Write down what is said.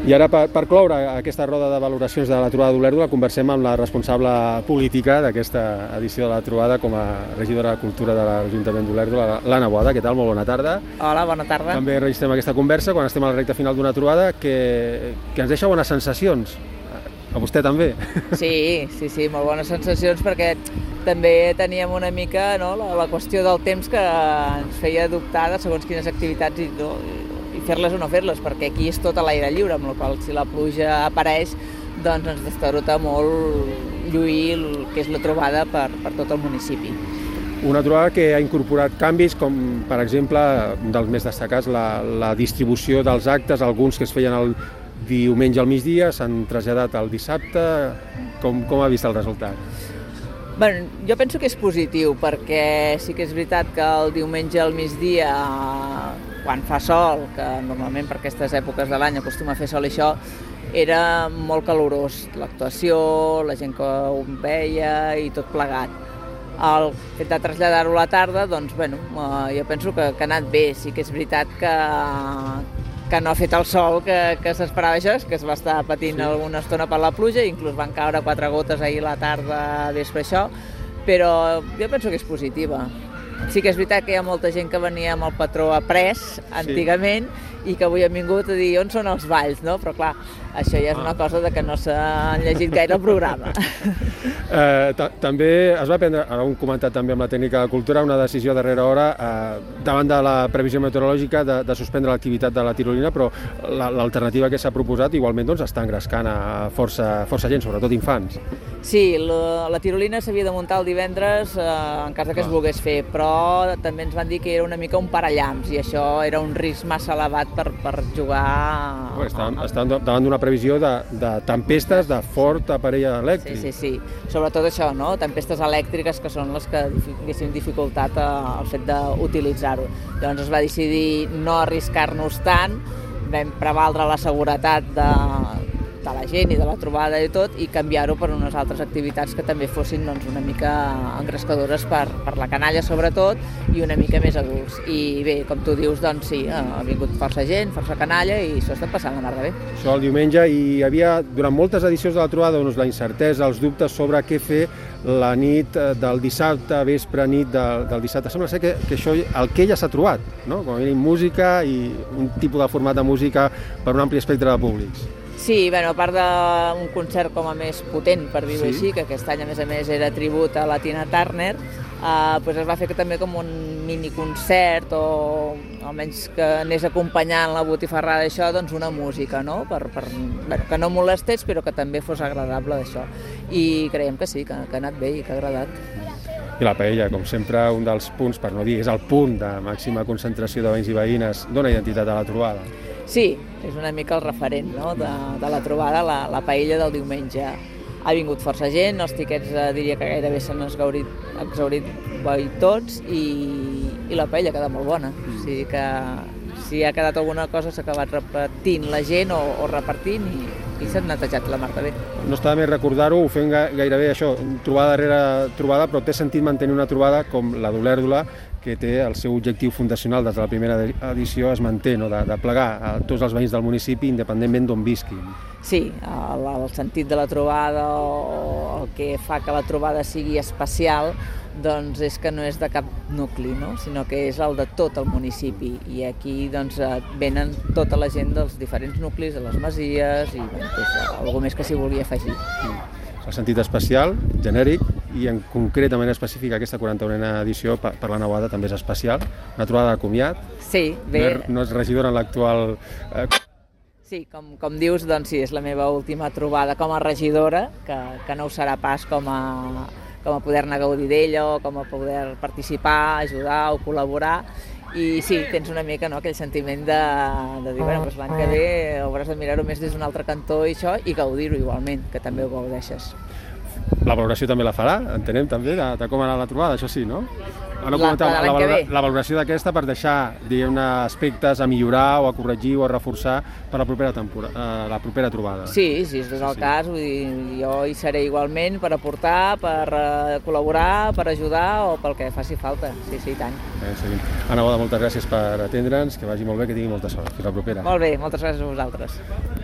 I ara, per cloure aquesta roda de valoracions de la trobada d'Olèrdola, conversem amb la responsable política d'aquesta edició de la trobada com a regidora de Cultura de l'Ajuntament d'Olèrdola, l'Anna Boada. Què tal? Molt bona tarda. Hola, bona tarda. També registrem aquesta conversa quan estem a la recta final d'una trobada que ens deixa bones sensacions. A vostè també? Sí, molt bones sensacions, perquè també teníem una mica la qüestió del temps que ens feia dubtar de segons quines activitats i fer-les o no fer-les, perquè aquí és tot a l'aire lliure, amb la qual si la pluja apareix, doncs ens destarota molt lluir el que és la trobada per tot el municipi. Una trobada que ha incorporat canvis com, per exemple, un dels més destacats, la distribució dels actes, alguns que es feien el diumenge al migdia, s'han traslladat al dissabte. Com ha vist el resultat? Bé, jo penso que és positiu, perquè sí que és veritat que el diumenge al migdia, quan fa sol, que normalment per aquestes èpoques de l'any acostuma a fer sol i això, era molt calorós. L'actuació, la gent que ho veia i tot plegat. El fet de traslladar-ho a la tarda, doncs, jo penso que ha anat bé. Sí que és veritat que no ha fet el sol que s'esperava això, que es va estar patint alguna estona per la pluja, inclús van caure 4 gotes ahir a la tarda, vespre això, però jo penso que és positiva. Sí que és veritat que hi ha molta gent que venia amb el patró après, antigament, i que avui han vingut a dir on són els balls, no? Però clar, això ja és una cosa de que no s'han llegit gaire el programa. També es va prendre, ara ho hem comentat també amb la tècnica de cultura, una decisió a darrera hora davant de la previsió meteorològica de suspendre l'activitat de la tirolina, però l'alternativa que s'ha proposat igualment doncs, està engrescant a força gent, sobretot infants. Sí, la tirolina s'havia de muntar el divendres en cas que es volgués fer, però també ens van dir que era una mica un parallamps i això era un risc massa elevat per jugar... Estan davant d'una previsió de tempestes de fort aparell elèctric. Sí. Sobretot això, no? Tempestes elèctriques que són les que haguessin dificultat el fet d'utilitzar-ho. Llavors es va decidir no arriscar-nos tant, vam prevaldre la seguretat de la gent i de la trobada i tot, i canviar-ho per unes altres activitats que també fossin una mica engrescadores per la canalla sobretot i una mica més adults. I bé, com tu dius, doncs sí, ha vingut força gent, força canalla i s'ho està passant la mar de bé. Això el diumenge, i hi havia durant moltes edicions de la trobada la incertesa, els dubtes sobre què fer la nit del dissabte, vespre, nit del dissabte. Sembla ser que això, el que ja s'ha trobat, no? Com a mínim música i un tipus de format de música per un ampli espectre de públics. Sí, a part d'un concert com a més potent, per dir-ho així, que aquest any a més era tribut a la Tina Turner, es va fer també com un miniconcert o almenys que anés acompanyant la botifarrada d'això, doncs una música, no? Que no molestés però que també fos agradable d'això. I creiem que sí, que ha anat bé i que ha agradat. I la paella, com sempre, un dels punts, per no dir, és el punt de màxima concentració de veïns i veïnes, dona identitat a la trobada. Sí, és una mica el referent de la trobada, la paella del diumenge. Ha vingut força gent, els tiquets diria que gairebé s'han exhaurit tots i la paella ha quedat molt bona. O sigui que si ha quedat alguna cosa s'ha acabat repetint la gent o repartint i s'ha netejat la mar de bé. No està de més recordar-ho, ho fem gairebé això, trobada darrere trobada, però té sentit mantenir una trobada com la d'Olèrdola, que té el seu objectiu fundacional des de la primera edició, es manté, no? De plegar a tots els veïns del municipi independentment d'on visquin. Sí, el sentit de la trobada o el que fa que la trobada sigui especial doncs és que no és de cap nucli, no? Sinó que és el de tot el municipi i aquí doncs, venen tota la gent dels diferents nuclis, de les masies i algú més que s'hi vulgui afegir. El sentit especial, genèric, i en concretament específic aquesta 41a edició per la Boada també és especial, una trobada de comiat. Sí, bé. No és regidora en l'actual... Sí, com dius, doncs sí, és la meva última trobada com a regidora, que no ho serà pas com a poder-ne gaudir d'ella o com a poder participar, ajudar o col·laborar. I sí, tens una mica aquell sentiment de dir, l'any que ve hauràs de mirar-ho més des d'un altre cantó i això, i gaudir-ho igualment, que també ho gaudeixes. La valoració també la farà, entenem també, de com anar a la trobada, això sí, no? La valoració d'aquesta per deixar aspectes a millorar o a corregir o a reforçar per la propera trobada. Sí, si és el cas, jo hi seré igualment per aportar, per col·laborar, per ajudar o pel que faci falta. Sí, i tant. Anna Boada, moltes gràcies per atendre'ns, que vagi molt bé, que tingui molta sort. Fins la propera. Molt bé, moltes gràcies a vosaltres.